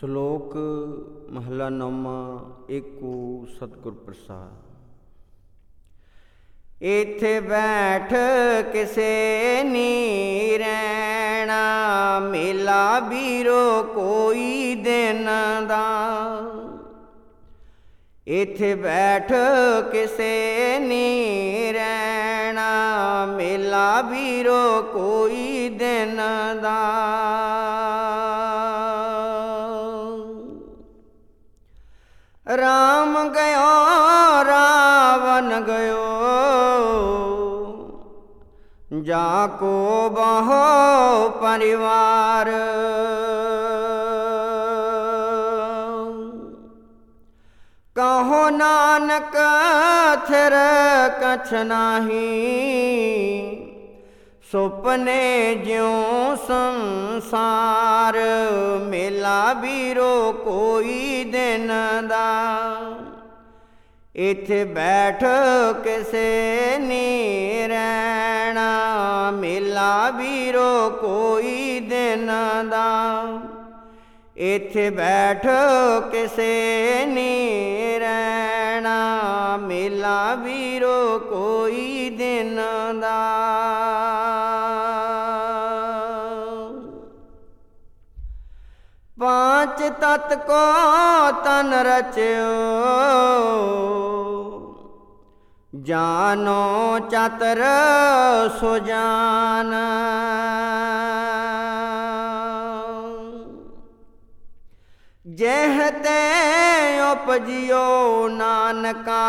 ਸ਼ਲੋਕ ਮਹਲਾ ਨੌਵਾਂ। ਏਕੋ ਸਤਿਗੁਰ ਪ੍ਰਸਾਦਿ। ਇੱਥੇ ਬੈਠ ਕਿਸੇ ਨੀ ਰਹਿਣਾ, ਮੇਲਾ ਬੀਰੋ ਕੋਈ ਦਿਨ ਦਾ। ਇੱਥੇ ਬੈਠ ਕਿਸੇ ਨੀ ਰਹਿਣਾ, ਮੇਲਾ ਬੀਰੋ ਕੋਈ ਦਿਨ ਦਾ। ਰਾਮ ਗਇਓ ਰਾਵਨ ਗਇਓ, ਜਾ ਕੋ ਬਹੁ ਪਰਿਵਾਰ। ਕਹੋ ਨਾਨਕ ਥਿਰ ਕਛ ਨਾਹੀ, ਸੁਪਨੇ ਜਿਉ ਸੰਸਾਰ। ਮੇਲਾ ਬੀਰੋ ਕੋਈ ਦਿਨ ਦਾ। ਇੱਥੇ ਬੈਠ ਕਿਸੇ ਨੀ ਰਹਿਣਾ, ਮੇਲਾ ਬੀਰੋ ਕੋਈ ਦਿਨ ਦਾ। ਇੱਥੇ ਬੈਠ ਕਿਸੇ ਨੀ ਰਹਿਣਾ, ਮੇਲਾ ਬੀਰੋ ਕੋਈ ਦਿਨ ਦਾ। ਪਾਂਚ ਤਤ ਕੋ ਤਨ ਰਚਿਓ, ਜਾਨੋ ਚਤਰ ਸੁਜਾਨ। ਜਹ ਤੇ ਉਪਜਿਓ ਨਾਨਕਾ,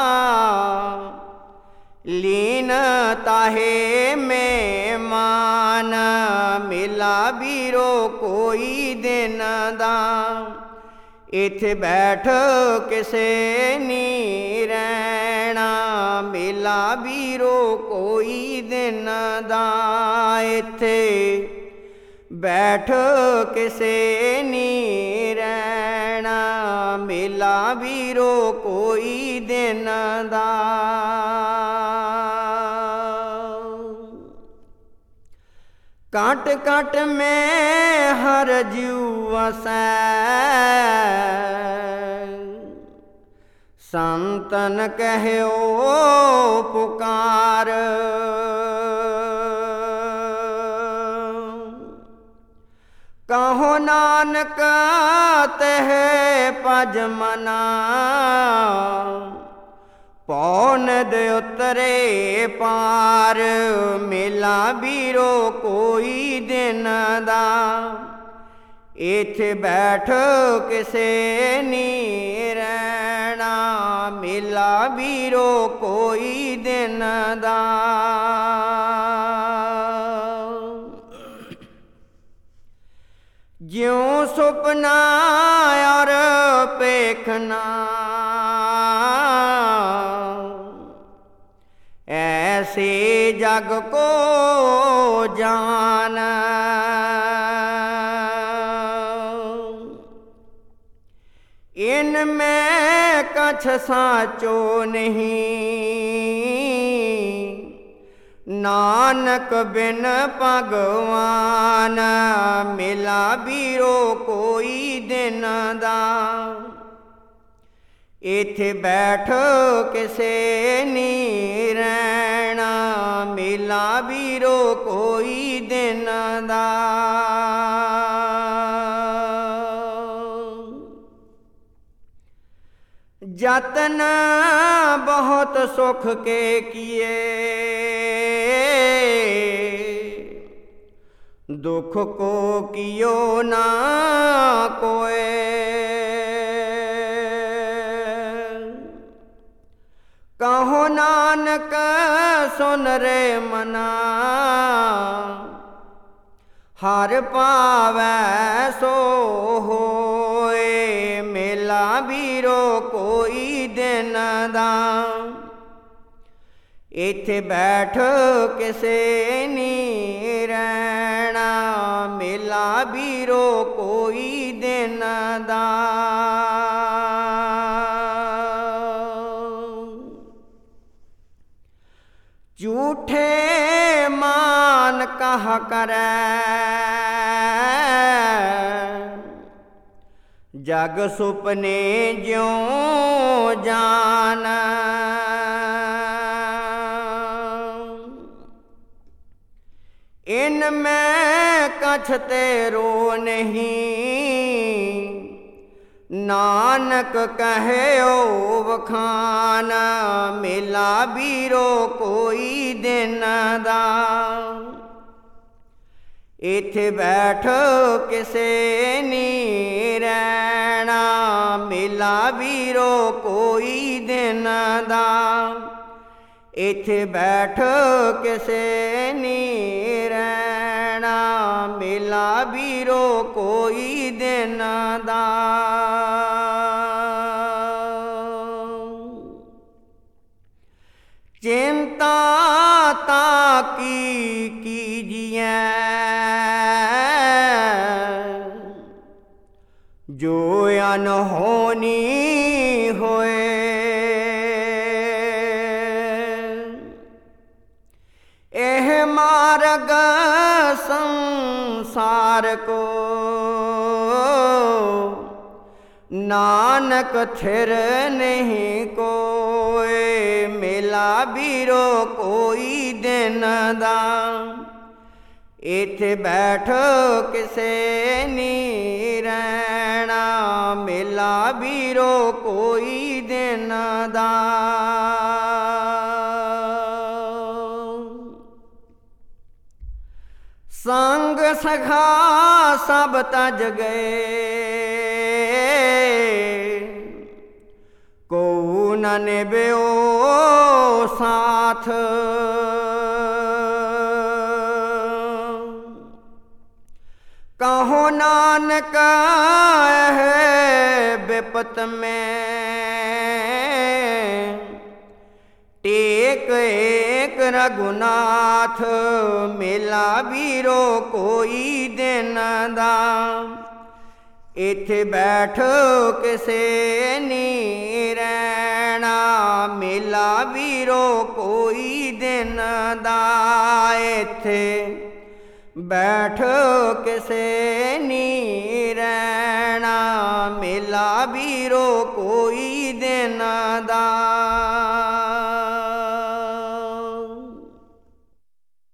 ਲੀਨ ਤਾਹੇ ਮਹਿਮਾਨ। ਮੇਲਾ ਬੀਰੋ ਕੋਈ ਦਿਨ ਦਾ। ਇੱਥੇ ਬੈਠ ਕਿਸੇ ਨੀ ਰਹਿਣਾ, ਮੇਲਾ ਬੀਰੋ ਕੋਈ ਦਿਨ ਦਾ। ਇੱਥੇ ਬੈਠ ਕਿਸੇ ਨੀ ਰਹਿਣਾ, ਮੇਲਾ ਬੀਰੋ ਕੋਈ ਦਿਨ ਦਾ। ਕਾਟ ਕਾਟ ਮੈਂ ਹਰ ਜੀਉ ਵਸੈ, ਸੰਤਨ ਕਹਿਓ ਪੁਕਾਰ। ਕਹੋ ਨਾਨਕ ਤਹ ਭਜ ਮਨਾ, ਪਉ ਨਦ ਉਤਰੇ ਪਾਰ। ਮੇਲਾ ਬੀਰੋ ਕੋਈ ਦਿਨ ਦਾ। ਇੱਥੇ ਬੈਠ ਕਿਸੇ ਨੀ ਰਹਿਣਾ, ਮੇਲਾ ਬੀਰੋ ਕੋਈ ਦਿਨ ਦਾ। ਜਿਉ ਸੁਪਨਾ ਔਰ ਪੇਖਣਾ, ਐਸੇ ਜਗ ਕੋ ਜਾਨ। ਇਨ ਮੈਂ ਕਛ ਸਾਚੋ ਨਹੀਂ, ਨਾਨਕ ਬਿਨ ਭਗਵਾਨ। ਮੇਲਾ ਬੀਰੋ ਕੋਈ ਦਿਨ ਦਾ। ਇੱਥੇ ਬੈਠ ਕਿਸੇ ਨੀ ਰਹਿਣਾ, ਮੇਲਾ ਬੀਰੋ ਕੋਈ ਦਿਨ ਦਾ। ਜਤਨ ਬਹੁਤ ਸੁਖ ਕੇ ਕੀਏ, ਦੁਖ ਕੋ ਕੀਓ ਨਾ ਕੋਏ। ਕਹੋ ਨਾਨਕ ਸੁਨ ਰੇ ਮਨਾ, ਹਰਿ ਪਾਵੈ ਸੋ ਹੋਏ। ਮੇਲਾ ਬੀਰੋ ਕੋਈ ਦਿਨ ਦਾ। ਇੱਥੇ ਬੈਠ ਕਿਸੇ ਨੀ ਰਹਿਣਾ, ਮੇਲਾ ਬੀਰੋ ਕੋਈ ਦਿਨ ਦਾ। ਝੂਠੇ ਮਾਨ ਕਹਾ ਕਰੈ, ਜਗ ਸੁਪਨੇ ਜਿਉ ਜਾਨ। ਇਨ ਮੈਂ ਕਛ ਤੇਰੋ ਨਹੀਂ, ਨਾਨਕ ਕਹਿਓ ਵਖਾਨ। ਮੇਲਾ ਬੀਰੋ ਕੋਈ ਦਿਨ ਦਾ, ਇੱਥੇ ਬੈਠ ਕਿਸੇ ਨੀ ਰਹਿਣਾ। ਮੇਲਾ ਬੀਰੋ ਕੋਈ ਦਿਨ ਦਾ, ਇੱਥੇ ਬੈਠ ਕਿਸੇ ਨੀ ਰਹਿਣਾ। ਮੇਲਾ ਬੀਰੋ ਕੋਈ ਦਿਨ ਦਾ। ਚਿੰਤਾ ਤਾਂ ਕੀ ਕੀਜੀਐ, ਜੋ ਅਨਹੋਣੀ ਹੋਏ। ਇਹ ਮਾਰਗ ਸੰਸਾਰ ਕੋ, ਨਾਨਕ ਥਿਰ ਨਹੀਂ ਕੋਇ। ਮੇਲਾ ਬੀਰੋ ਕੋਈ ਦਿਨ ਦਾ, ਇੱਥੇ ਬੈਠ ਕਿਸੇ ਨੀ ਰਹਿਣਾ। ਮੇਲਾ ਬੀਰੋ ਕੋਈ ਦਿਨ ਦਾ। ਸੰਗ ਸਖਾ ਸਭ ਤਜ ਗਏ, ਕੋ ਨ ਨਿਭਿਓ ਸਾਥ। ਕਹੋ ਨਾਨਕ ਹੈ ਬਿਪਤ ਮੈਂ, ਟੇਕ ਏਕ ਰਘੁਨਾਥ। ਮੇਲਾ ਬੀਰੋ ਕੋਈ ਦਿਨ ਦਾ, ਇੱਥੇ ਬੈਠ ਕਿਸੇ ਨੀ ਰਹਿਣਾ। ਮੇਲਾ ਬੀਰੋ ਕੋਈ ਦਿਨ ਦਾ, ਇੱਥੇ ਬੈਠ ਕਿਸੇ ਨੀ ਰਹਿਣਾ। ਮੇਲਾ ਬੀਰੋ ਕੋਈ ਦਿਨ ਦਾ।